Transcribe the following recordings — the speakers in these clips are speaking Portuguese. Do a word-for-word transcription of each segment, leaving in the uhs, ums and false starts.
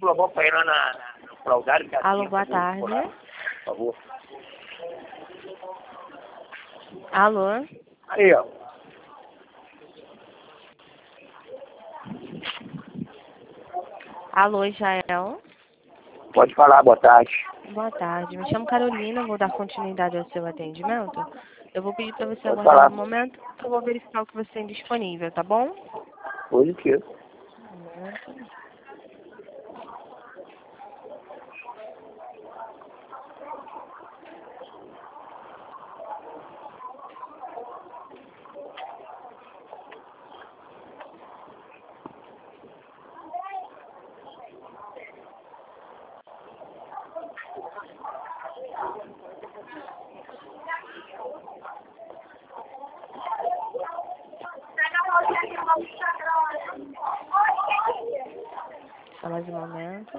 tua avó pra ir lá na, na, no fraudário. Alô, boa tarde. Por favor. Alô? Aí, ó. Alô, Israel? Pode falar, boa tarde. Boa tarde. Me chamo Carolina, vou dar continuidade ao seu atendimento. Eu vou pedir para você Pode aguardar falar. um momento que eu vou verificar o que você tem disponível, tá bom? Positivo. Um momento. Só mais um momento.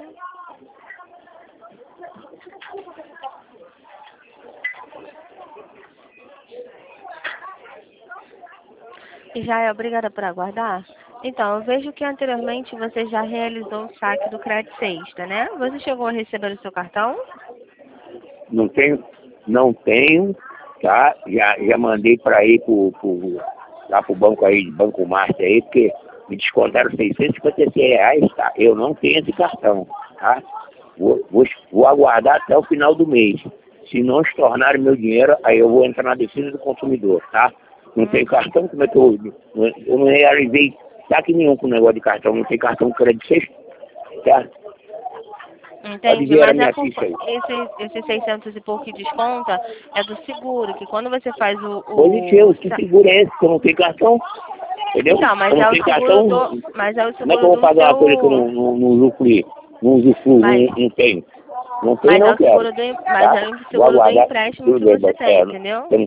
Israel, obrigada por aguardar. Então, eu vejo que anteriormente você já realizou o saque do Credit Sexta, né? Você chegou a receber o seu cartão? Não tenho, não tenho, tá? Já, já mandei para ir pro, pro, lá pro banco aí, Banco Master aí, porque me descontaram seiscentos e cinquenta e seis reais, tá? Eu não tenho esse cartão, tá? Vou, vou, vou aguardar até o final do mês. Se não estornarem meu dinheiro, aí eu vou entrar na defesa do consumidor, tá? Não Hum. tem cartão, como é que eu... Eu não realizei saque nenhum com o negócio de cartão, não tem cartão crédito sexta, tá? Pode Entendi, ver a mas minha é por, ficha aí. esse, esse seiscentos e pouco que desconta é do seguro, que quando você faz o... o Positivo, que sa- seguro é esse? Que eu não tenho cartão? Entendeu? Então, mas Eu não é o tenho seguro cartão, do... Mas é o como é que eu seguro vou do pagar uma coisa que eu não, seu... não, não usufruí? Não usufruo, não, Mas, não tenho. Não tenho, mas é não o quero. seguro do... Mas Tá? é o Vou seguro do aguardar empréstimo tudo que bem, você tem, bacana. entendeu? Eu não